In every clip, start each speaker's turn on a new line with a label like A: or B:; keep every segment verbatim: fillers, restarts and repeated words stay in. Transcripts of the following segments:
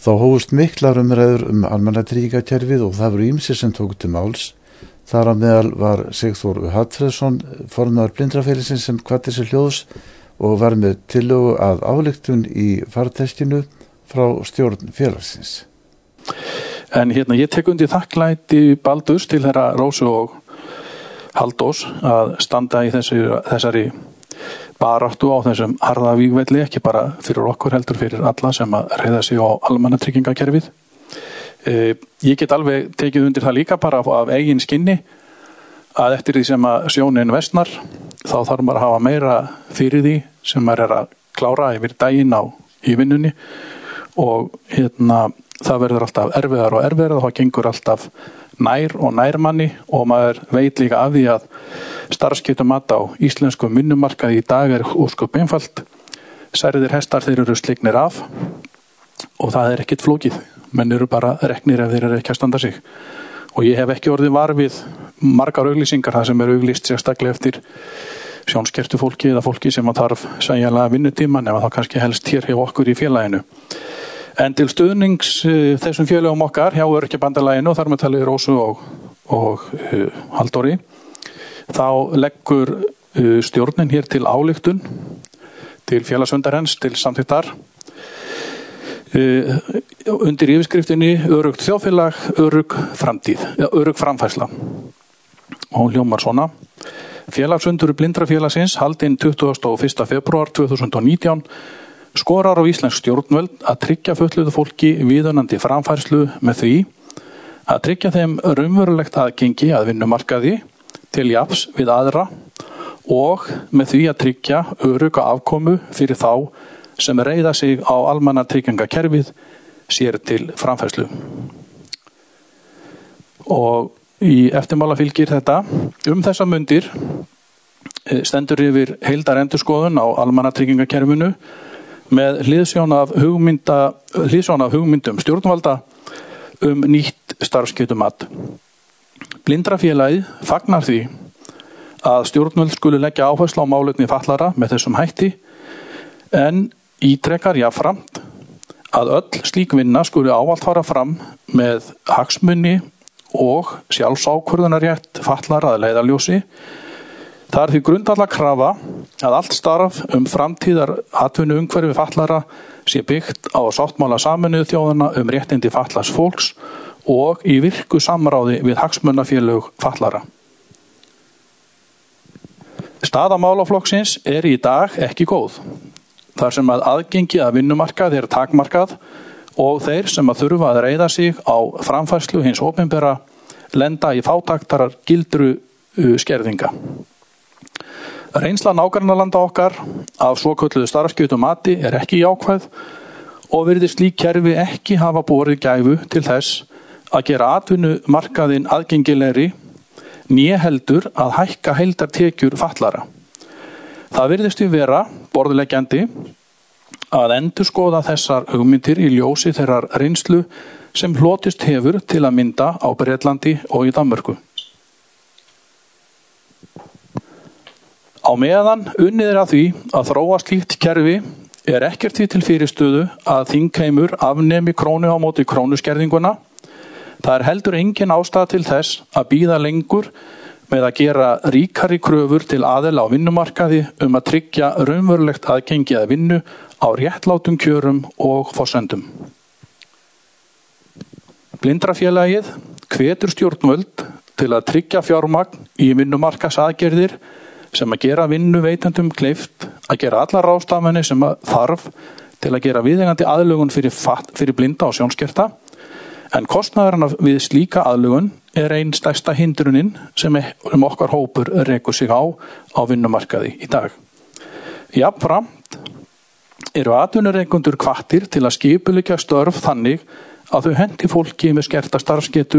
A: Þá hófust miklar umræður um almannatryggingakerfið og það voru ýmsir sem tóku til máls. Þar á meðal var Sigþór Hallfreðsson, formaður Blindrafélagsins, sem hvatti sér hljóðs og var með tillögu að ályktun í farteskinu frá stjórn félagsins.
B: En hérna, ég tek undir þakklæti Baldurs til þeirra Rósu og Halldórs að standa í þessari, þessari baráttu á þessum harða vígvelli, ekki bara fyrir okkur heldur fyrir alla sem að reiða sig á almannatryggingakerfið. Eh, ég get alveg tekið undir það líka bara af, af eigin skinni að eftir því sem að sjónin versnar þá þarf maður að hafa meira fyrir því sem maður er að klára yfir daginn á í vinnunni og hérna það verður alltaf erfiðar og erfiðar og það gengur alltaf nær og nærmanni og maður veit líka af því að starfsgetumat á íslenskum vinnumarkaði í dag er ósköp einfalt. Særðir hestar þeir eru slegnir af og það er ekkit flókið. Menn eru bara reknir ef þeir eru ekki að standa sig. Og ég hef ekki orðið var við margar auglýsingar það sem er auglýst sérstaklega eftir sjónskertu fólki eða fólki sem að þarf sæjanlega vinnutíma nema þá kannski helst hér hjá okkur í félaginu. En til stuðnings uh, þessum félagum okkar hjá Öryrkjabandalaginu og þar með talið Rósu og, og uh, Halldóri þá leggur uh, stjórnin hér til ályktun til félagsfundarins til samþykktar uh, undir yfirskriftinni Öruggt þjóðfélag, örugg framtíð, ja, örugg framfærsla. Og hún hljómar svona. Félagsfundur Blindrafélagsins haldinn tuttugasta og fyrsta febrúar tvö þúsund og nítján skorar á íslensk stjórnvöld að tryggja fötluðu fólki viðunandi framfærslu með því að tryggja þeim raunverulegt aðgengi að vinnumarkaði til jafns við aðra og með því að tryggja örugga afkomu fyrir þá sem reiða sig á almannatryggingakerfið sér til framfærslu. Og í eftirmála fylgir þetta um þessa mundir stendur yfir heildarendurskoðun á almannatryggingakerfinu með hliðsjón af hugmynda, hliðsjón af hugmyndum stjórnvalda um nýtt starfsgetumat. Blindrafélagið fagnar því að stjórnvöld skuli leggja áherslu á málefni fatlaðra með þessum hætti en ítrekar jafnframt að öll slík vinna skuli ávallt fara fram með hagsmuni og sjálfsákvörðunarrétt fatlaðra að leiðarljósi. Það er því grundvallar krafa að allt starf um framtíðar atvinnu umhverfi fatlaðra sé byggt á sáttmála Sameinuðu þjóðanna um réttindi fatlaðs fólks og í virku samráði við hagsmunafélög fatlaðra. Staða málaflokksins er í dag ekki góð. Þar sem að aðgengi að vinnumarkað er takmarkað og þeir sem að þurfa að reiða sig á framfærslu hins opinbera lenda í fátæktarar gildru skerðinga. Reynsla nágrannalanda okkar af svokölluðu starfsgetumati er ekki jákvæð og virðist slík kerfi ekki hafa borið gæfu til þess að gera atvinnumarkaðinn aðgengilegri né heldur að hækka heildartekjur fatlaðra. Það virðist því vera borðleggjandi að endurskoða þessar hugmyndir í ljósi þeirrar reynslu sem hlotist hefur til að mynda á Bretlandi og í Danmörku. Á meðan unnið er að því að þróa slíkt kerfi er ekkert því til fyrirstöðu að þingheimur afnemi krónu á móti krónuskerðinguna. Það er heldur engin ástæða til þess að bíða lengur með að gera ríkari kröfur til aðila á vinnumarkaði um að tryggja raunverulegt aðgengi að vinnu á réttlátum kjörum og forsendum. Blindrafélagið hvetur stjórnvöld til að tryggja fjármagn í vinnumarkaðsaðgerðir sem að gera vinnuveitendum kleift að gera allar ráðstafanir sem að þarf til að gera viðeigandi aðlögun fyrir, fyrir blinda og sjónskerta, en kostnaðurinn við slíka aðlögun er ein stærsta hindrunin sem um okkar hópur rekur sig á á vinnumarkaði í dag. Jafnframt eru atvinnurekendur hvattir til að skipuleggja störf þannig að þau henti fólki með skerta starfsgetu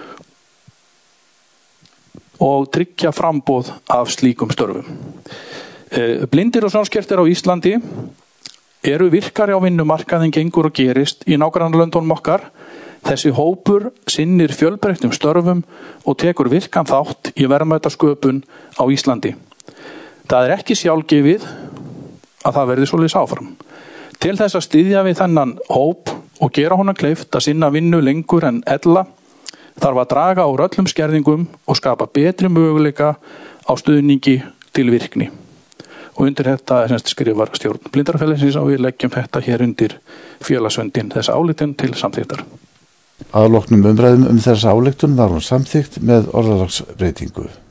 B: og tryggja framboð af slíkum störfum. Blindir og sjónskertir á Íslandi eru virkari á vinnumarkaðin gengur og gerist í nágrannalöndunum okkar. Þessi hópur sinnir fjölbreyttum störfum og tekur virkan þátt í verðmætasköpun á Íslandi. Það er ekki sjálfgefið að það verði svoleiðis áfram. Til þess að styðja við þennan hóp og gera honum kleift að sinna vinnu lengur en ella þarf að draga úr öllum skerðingum og skapa betri möguleika á stuðningi til virkni. Og undir þetta er semst skrifar stjórn Blindrafélagsins og við leggjum þetta hér undir félagsfundinn þessa ályktun til samþykktar.
A: Að loknum umræðum um þessa ályktun var hún samþykkt með orðalagsbreytingu.